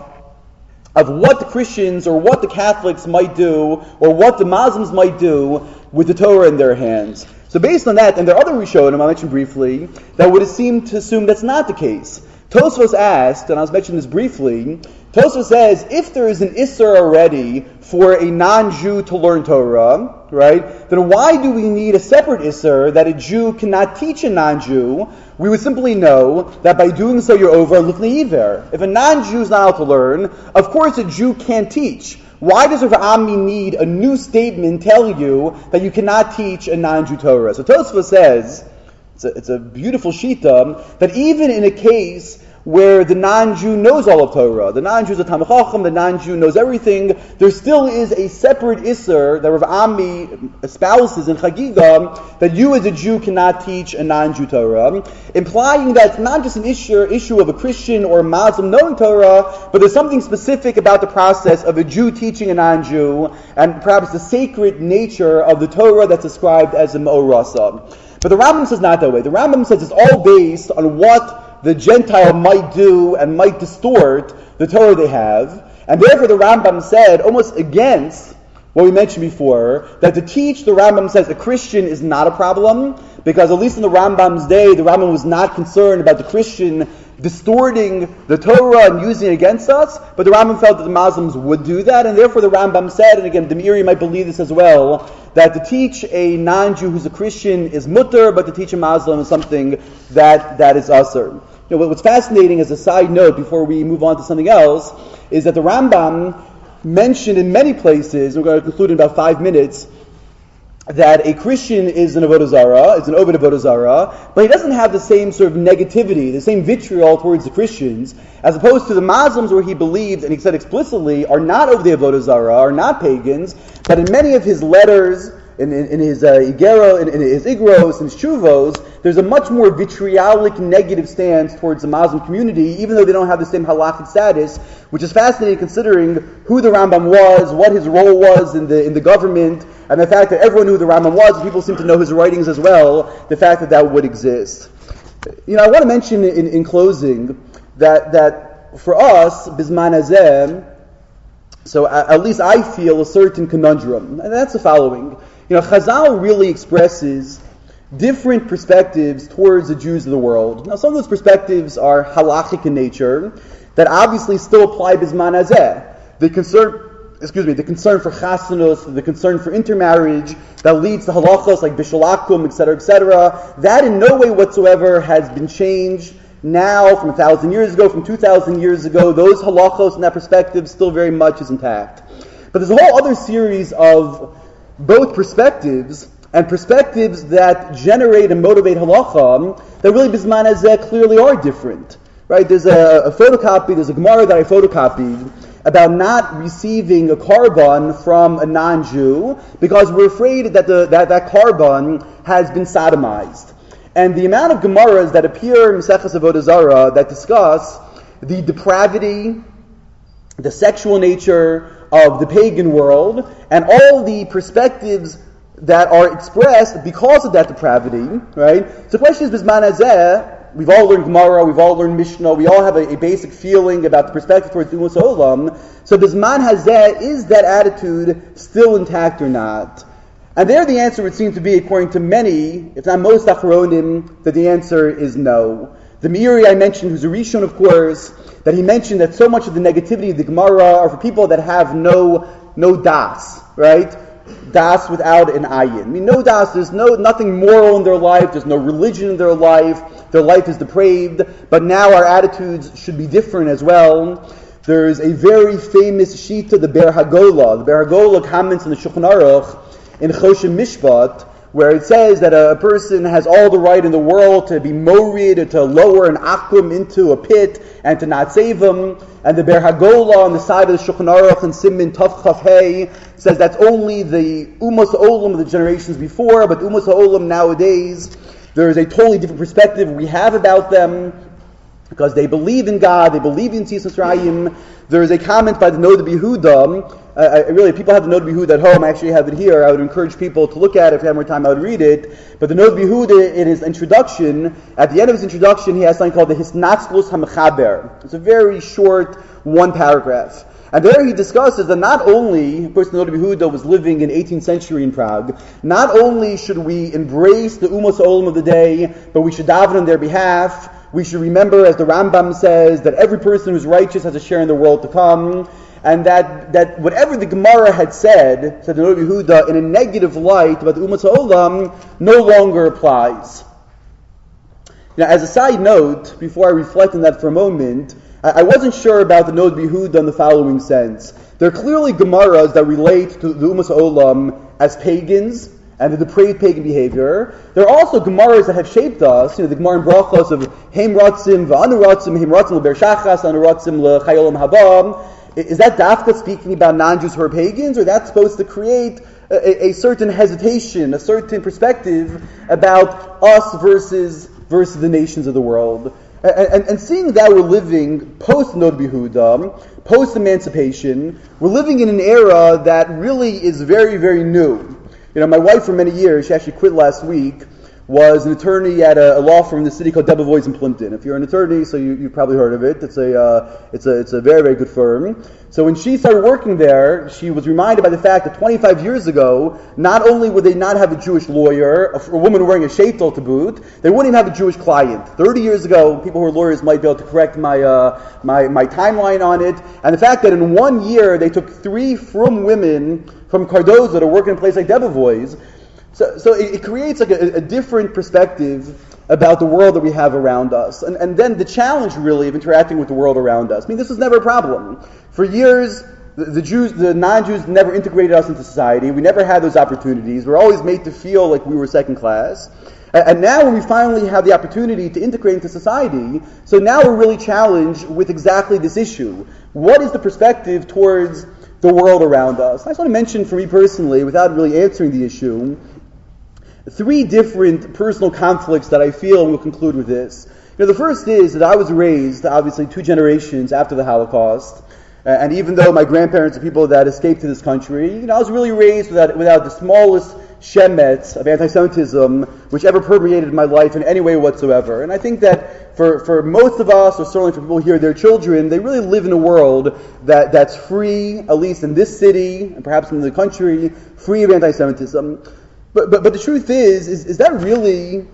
what the Christians or what the Catholics might do or what the Muslims might do with the Torah in their hands. So based on that, and there are other Rishonim I mentioned briefly, that would seem to assume that's not the case. Tosfos asked, and I was mentioning this briefly, Tosfos says, if there is an Isser already for a non-Jew to learn Torah, right, then why do we need a separate Isser that a Jew cannot teach a non-Jew? We would simply know that by doing so you're over Lifnei Iver. If a non-Jew is not allowed to learn, of course a Jew can't teach. Why does Rav Ami need a new statement telling you that you cannot teach a non-Jew Torah? So Tosfos says, it's a beautiful shita, that even in a case where the non-Jew knows all of Torah, the non-Jew is a Talmid Chacham, the non-Jew knows everything, there still is a separate Isser that Rav Ami espouses in Chagiga that you as a Jew cannot teach a non-Jew Torah, implying that it's not just an issue of a Christian or a Muslim knowing Torah, but there's something specific about the process of a Jew teaching a non-Jew, and perhaps the sacred nature of the Torah that's described as a Ma'orasa. But the Rambam says not that way. The Rambam says it's all based on what the Gentile might do and might distort the Torah they have. And therefore the Rambam said, almost against what we mentioned before, that to teach, the Rambam says, a Christian is not a problem, because at least in the Rambam's day, the Rambam was not concerned about the Christian distorting the Torah and using it against us, but the Rambam felt that the Muslims would do that, and therefore the Rambam said, and again, the Meiri might believe this as well, that to teach a non-Jew who's a Christian is mutter, but to teach a Muslim is something that is asur. What's fascinating as a side note, before we move on to something else, is that the Rambam mentioned in many places, and we're going to conclude in about 5 minutes, that a Christian is an Avodah Zarah, is an Oved Avodah Zarah, but he doesn't have the same sort of negativity, the same vitriol towards the Christians, as opposed to the Muslims, where he believed, and he said explicitly, are not of the Avodah Zarah, are not pagans, but in many of his letters, in his Igero, in his Igros, and his Shuvos, there's a much more vitriolic, negative stance towards the Muslim community, even though they don't have the same halachic status, which is fascinating considering who the Rambam was, what his role was in the government, and the fact that everyone knew who the Rambam was, and people seem to know his writings as well, the fact that would exist. I want to mention in closing that for us, Bisman Hazeh, so at least I feel a certain conundrum, and that's the following. Chazal really expresses different perspectives towards the Jews of the world. Now, some of those perspectives are halachic in nature, that obviously still apply Bisman Hazeh. The concern for chasanus, the concern for intermarriage, that leads to halachos like bishul akum, etc., that in no way whatsoever has been changed now from 1,000 years ago, from 2,000 years ago. Those halachos and that perspective still very much is intact. But there's a whole other series of both perspectives, and perspectives that generate and motivate halacha, that really Bisman Hazeh clearly are different. Right? There's a Gemara that I photocopied about not receiving a korban from a non-Jew because we're afraid that that korban has been sodomized. And the amount of Gemaras that appear in Maseches Avodah Zarah that discuss the depravity, the sexual nature of the pagan world, and all the perspectives that are expressed because of that depravity, right? So the question is, Bisman Hazeh, we've all learned Gemara, we've all learned Mishnah, we all have a basic feeling about the perspective towards Umas Ha'olam. So Bizman Hazeh, is that attitude still intact or not? And there the answer would seem to be, according to many, if not most Achronim, that the answer is no. The Meiri I mentioned, who's a Rishon, of course, that he mentioned that so much of the negativity of the Gemara are for people that have no das, right? Das without an ayin. I mean, no das, there's nothing moral in their life, there's no religion in their life is depraved, but now our attitudes should be different as well. There's a very famous Shita, the Ber Hagola. The Ber Hagola comments in the Shulchan Aruch in Choshen Mishpat, where it says that a person has all the right in the world to be morid, or to lower an akum into a pit, and to not save him. And the Ber Hagola on the side of the Shulchan Aruch and Simin Tav Chaf Hey says that's only the Umas Ha'olam of the generations before, but Umas Ha'olam nowadays, there is a totally different perspective we have about them, because they believe in God, they believe in Tzis Mitzrayim. There is a comment by the Noda B'Yehuda. Really, if people have the Noda B'Yehuda at home, I actually have it here. I would encourage people to look at it. If I had more time, I would read it. But the Noda B'Yehuda, in his introduction, at the end of his introduction, he has something called the Hisnatzlus HaMechaber. It's a very short one paragraph. And there he discusses that not only, of course, the Noda B'Yehuda was living in 18th century in Prague, not only should we embrace the Umas Ha'olam of the day, but we should daven on their behalf. We should remember, as the Rambam says, that every person who's righteous has a share in the world to come, and that whatever the Gemara had said the Noda B'Yehuda, in a negative light about the Umas Ha'olam, no longer applies. Now, as a side note, before I reflect on that for a moment, I wasn't sure about the Noda B'Yehuda in the following sense. There are clearly Gemaras that relate to the Umas Ha'olam as pagans, and the depraved pagan behavior. There are also Gemaras that have shaped us, the Gemara in Brachos of Heim Ratzim, V'anu Ratzim, Heim Ratzim L'ber Shachas, Anu Ratzim L'chayolam Haba. Is that Dafka speaking about non-Jews who are pagans, or that's supposed to create a certain hesitation, a certain perspective about us versus the nations of the world? And seeing that we're living post-Noda B'Yehuda, post-emancipation, we're living in an era that really is very, very new. My wife for many years, she actually quit last week, was an attorney at a law firm in the city called Debevoise in Plimpton. If you're an attorney, so you've probably heard of it. It's a very, very good firm. So when she started working there, she was reminded by the fact that 25 years ago, not only would they not have a Jewish lawyer, a woman wearing a sheitel to boot, they wouldn't even have a Jewish client. 30 years ago, people who are lawyers might be able to correct my timeline on it. And the fact that in 1 year, they took 3 frum women from Cardozo to work in a place like Debevoise. So it creates like a different perspective about the world that we have around us. And then the challenge, really, of interacting with the world around us. I mean, this was never a problem. For years, the non-Jews never integrated us into society. We never had those opportunities. We were always made to feel like we were second class. And now when we finally have the opportunity to integrate into society, so now we're really challenged with exactly this issue. What is the perspective towards the world around us? I just want to mention, for me personally, without really answering the issue, 3 different personal conflicts that I feel, and we'll conclude with this. The first is that I was raised, obviously, 2 generations after the Holocaust, and even though my grandparents are people that escaped to this country, I was really raised without the smallest shemets of anti-Semitism which ever permeated my life in any way whatsoever. And I think that for most of us, or certainly for people here, their children, they really live in a world that's free, at least in this city, and perhaps in the country, free of anti-Semitism. But the truth is that really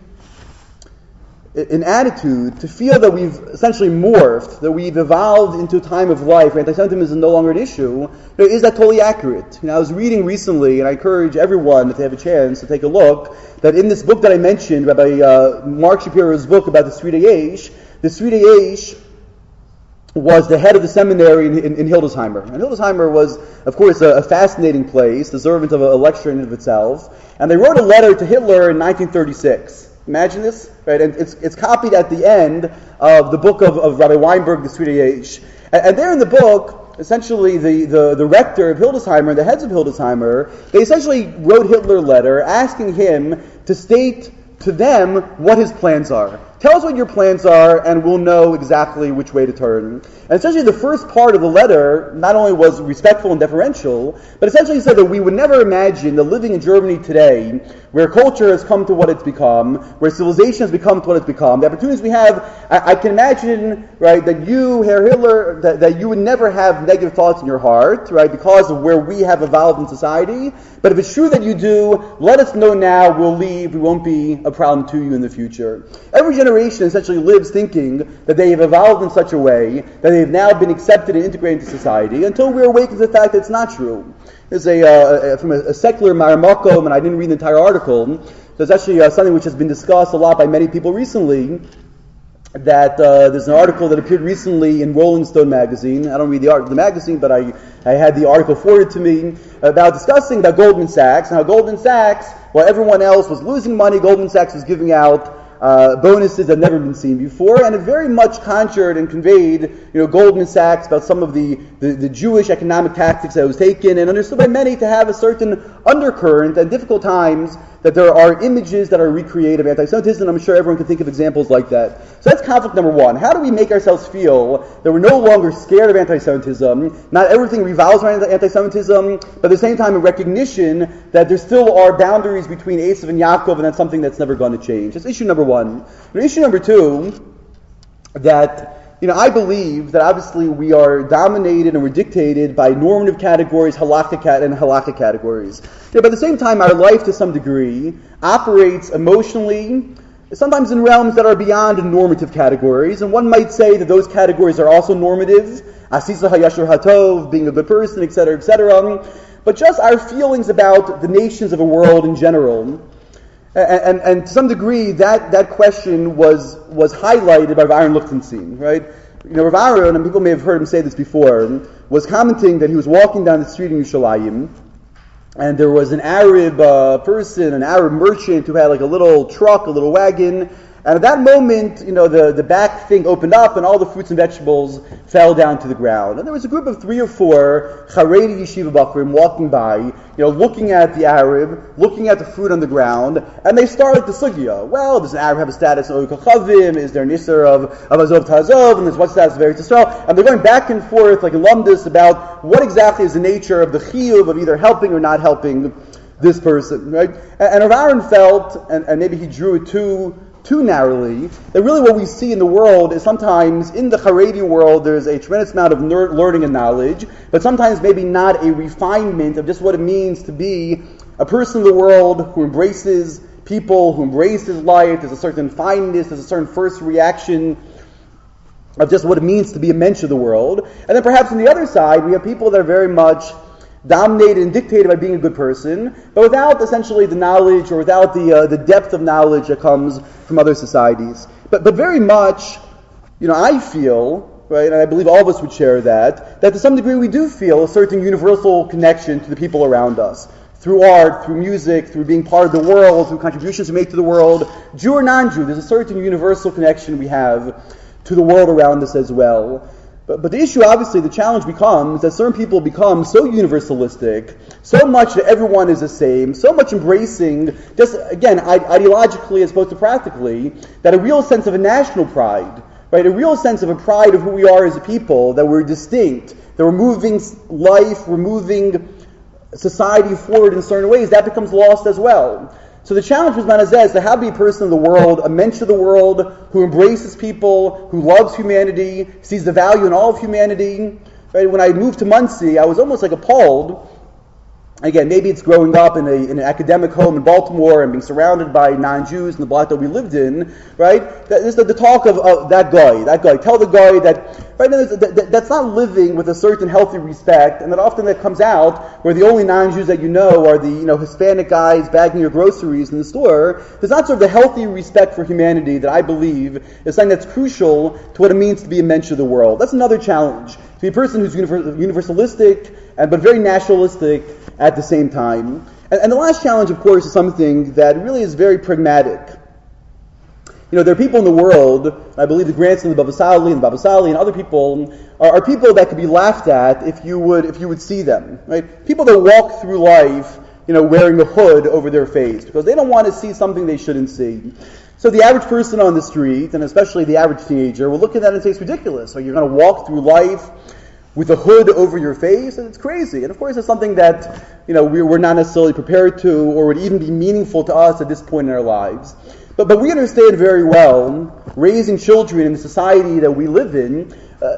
an attitude to feel that we've essentially morphed, that we've evolved into a time of life where anti-Semitism is no longer an issue? Is that totally accurate? I was reading recently, and I encourage everyone, if they have a chance, to take a look, that in this book that I mentioned, Rabbi Mark Shapiro's book about the Sridei Eish, the Sridei Eish was the head of the seminary in Hildesheimer. And Hildesheimer was, of course, a fascinating place, deserving of a lecture in and of itself. And they wrote a letter to Hitler in 1936. Imagine this, right? And it's copied at the end of the book of Rabbi Weinberg, the Sridei Eish. And there in the book, essentially the rector of Hildesheimer, the heads of Hildesheimer, they essentially wrote Hitler a letter asking him to state to them what his plans are, Tell us what your plans are, and we'll know exactly which way to turn. And essentially the first part of the letter not only was respectful and deferential, but essentially said that we would never imagine that living in Germany today, where culture has come to what it's become, where civilization has become to what it's become, the opportunities we have, I can imagine, right, that you, Herr Hitler, that you would never have negative thoughts in your heart, right, because of where we have evolved in society. But if it's true that you do, let us know now, we'll leave, we won't be a problem to you in the future. Every generation essentially lives thinking that they have evolved in such a way that they have now been accepted and integrated into society until we awaken to the fact that it's not true. There's from a secular Maramakom, and I didn't read the entire article, there's actually something which has been discussed a lot by many people recently, that there's an article that appeared recently in Rolling Stone magazine. I don't read the magazine, but I had the article forwarded to me about discussing about Goldman Sachs, and how Goldman Sachs, while everyone else was losing money, Goldman Sachs was giving out bonuses that had never been seen before, and it very much conjured and conveyed, Goldman Sachs about some of the Jewish economic tactics that was taken, and understood by many to have a certain undercurrent and difficult times, that there are images that are recreated of anti-Semitism. I'm sure everyone can think of examples like that. So that's conflict number one. How do we make ourselves feel that we're no longer scared of anti-Semitism? Not everything revolves around anti-Semitism, but at the same time a recognition that there still are boundaries between Esav and Yaakov, and that's something that's never going to change. That's issue number one. And issue number two, that I believe that obviously we are dominated and we're dictated by normative categories, halakhic categories. But at the same time, our life to some degree operates emotionally, sometimes in realms that are beyond normative categories, and one might say that those categories are also normative, asisa hayashur hatov, being a good person, etc., etc. But just our feelings about the nations of a world in general, and to some degree, that question was highlighted by Rav Aaron Lichtenstein, right? Rav Aaron, and people may have heard him say this before, was commenting that he was walking down the street in Yerushalayim, and there was an Arab person, an Arab merchant who had like a little truck, a little wagon, and at that moment, the back thing opened up and all the fruits and vegetables fell down to the ground. And there was a group of 3 or 4 Haredi yeshiva bakrim walking by, looking at the Arab, looking at the fruit on the ground, and they started the sugya. Well, does an Arab have a status of Kachavim? Is there an Isser of Azov Ta'azov? And there's what status of Eretz Yisrael? And they're going back and forth like alumnus about what exactly is the nature of the chiyuv of either helping or not helping this person, right? And Rav Aaron felt, and maybe he drew it too narrowly, that really what we see in the world is sometimes in the Haredi world there's a tremendous amount of learning and knowledge, but sometimes maybe not a refinement of just what it means to be a person in the world who embraces people, who embraces life. There's a certain fineness, there's a certain first reaction of just what it means to be a mensch of the world. And then perhaps on the other side we have people that are very much dominated and dictated by being a good person, but without essentially the knowledge or without the depth of knowledge that comes from other societies. But very much, I feel, right, and I believe all of us would share that to some degree we do feel a certain universal connection to the people around us. Through art, through music, through being part of the world, through contributions we make to the world, Jew or non-Jew, there's a certain universal connection we have to the world around us as well. But the issue, obviously, the challenge becomes that certain people become so universalistic, so much that everyone is the same, so much embracing, just, again, ideologically as opposed to practically, that a real sense of a national pride, right, a real sense of a pride of who we are as a people, that we're distinct, that we're moving life, we're moving society forward in certain ways, that becomes lost as well. So the challenge with Manazeh is to have be a person of the world, a mensch of the world, who embraces people, who loves humanity, sees the value in all of humanity. Right? When I moved to Muncie, I was almost like appalled. Again, maybe it's growing up in an academic home in Baltimore and being surrounded by non-Jews in the block that we lived in, right? There's the talk of that guy. Tell the guy that, right? That's not living with a certain healthy respect, and that often that comes out where the only non-Jews that you know are the Hispanic guys bagging your groceries in the store. There's not sort of the healthy respect for humanity that I believe is something that's crucial to what it means to be a mensch of the world. That's another challenge. To be a person who's universalistic, but very nationalistic at the same time. And the last challenge, of course, is something that really is very pragmatic. There are people in the world, I believe the grandson of the Baba Sali and other people, are people that could be laughed at if you would see them. Right? People that walk through life, wearing a hood over their face, because they don't want to see something they shouldn't see. So the average person on the street, and especially the average teenager, will look at that and say it's ridiculous. So you're going to walk through life with a hood over your face, and it's crazy. And of course, it's something that we're not necessarily prepared to, or would even be meaningful to us at this point in our lives. But we understand very well, raising children in the society that we live in,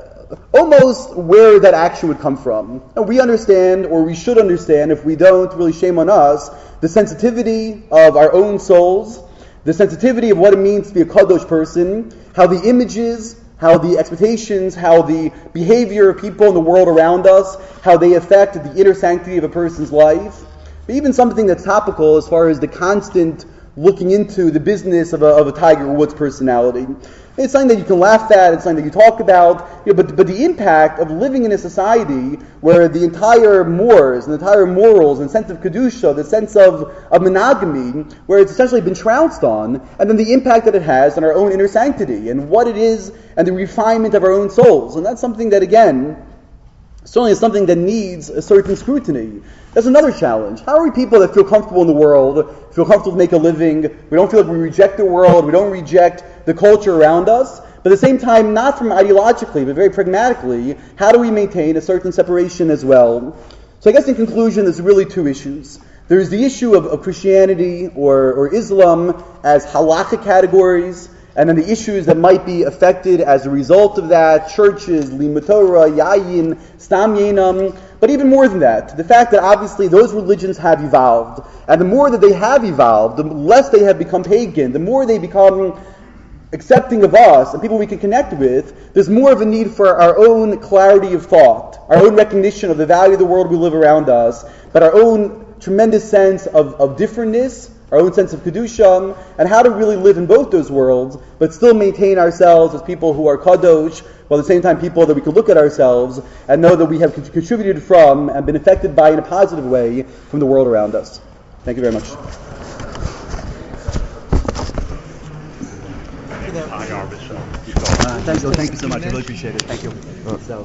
almost where that action would come from. And we understand, or we should understand, if we don't, really shame on us, the sensitivity of our own souls, the sensitivity of what it means to be a kadosh person, how the images, how the expectations, how the behavior of people in the world around us, how they affect the inner sanctity of a person's life. But even something that's topical as far as the constant looking into the business of a Tiger Woods personality. It's something that you can laugh at, it's something that you talk about, but the impact of living in a society where the entire mores, and the entire morals, and sense of kedusha, the sense of monogamy, where it's essentially been trounced on, and then the impact that it has on our own inner sanctity, and what it is, and the refinement of our own souls. And that's something that, again, certainly is something that needs a certain scrutiny. That's another challenge. How are we people that feel comfortable in the world, feel comfortable to make a living, we don't feel like we reject the world, we don't reject the culture around us, but at the same time, not from ideologically, but very pragmatically, how do we maintain a certain separation as well? So I guess in conclusion, there's really two issues. There's the issue of Christianity or Islam as halakhic categories, and then the issues that might be affected as a result of that, churches, limud Torah, yayin, stam yinam. But even more than that, the fact that obviously those religions have evolved, and the more that they have evolved, the less they have become pagan, the more they become accepting of us and people we can connect with, there's more of a need for our own clarity of thought, our own recognition of the value of the world we live around us, but our own tremendous sense of differentness, our own sense of kedusha, and how to really live in both those worlds, but still maintain ourselves as people who are kadosh, while at the same time people that we can look at ourselves and know that we have contributed from and been affected by in a positive way from the world around us. Thank you very much. Thank you so much. I really appreciate it. Thank you.